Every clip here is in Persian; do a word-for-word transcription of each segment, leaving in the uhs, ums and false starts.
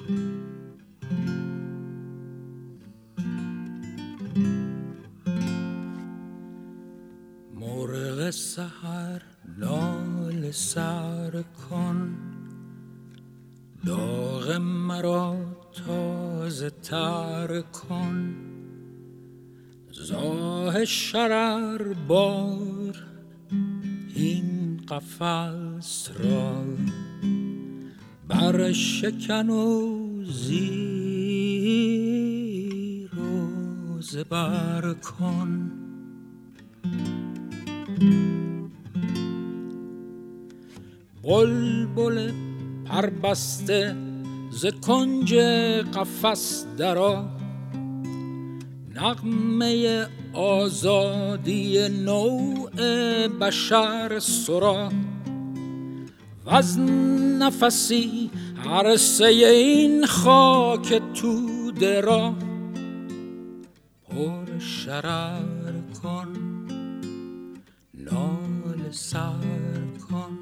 مرغ سحر لاله سر کن، داغ مرا تازه تر کن. زاه شرر بار این قفس را، بر شکن و زیر و زبر کن. بلبل پربسته ز کنج قفس درآ، نغمه آزادی نوع بشر سرا. وز نفسی عرصه این خاک توده را، پر شرر کن، لاله سر کن.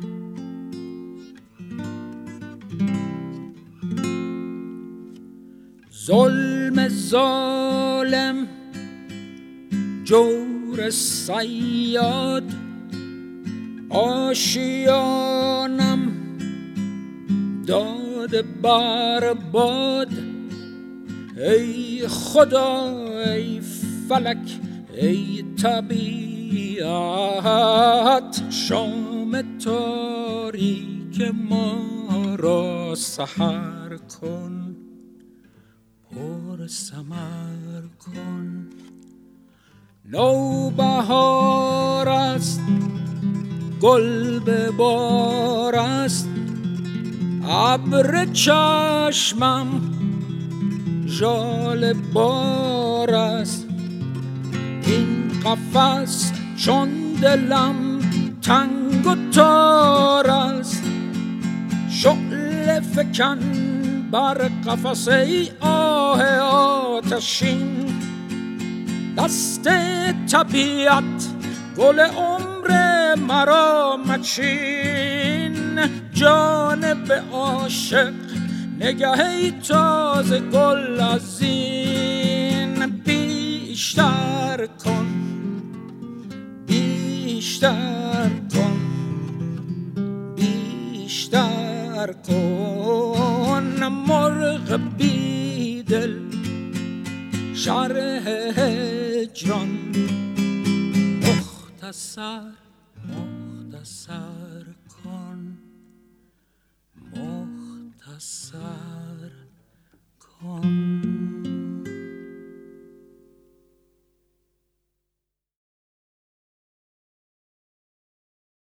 ظلم ظالم جور صیاد، آشیانم داده بر باد. ای خدا ای فلک ای طبیعت، شام تاریک ما را سحر کن، پر ثمر کن. نوبهار است گل به بار است، ابر چشمم ژاله بار است. این قفس چون دلم تنگ و تار است، شعله فکن بر قفس ای آه آتشین. دست طبیعت گل عمر مرا مچین، جانب عاشق نگه ای تازه گل از این. بیشتر کن بیشتر کن بیشتر کن. مرغ بیدل شرح هجران، مختصر مختصر کن، مختصر کن.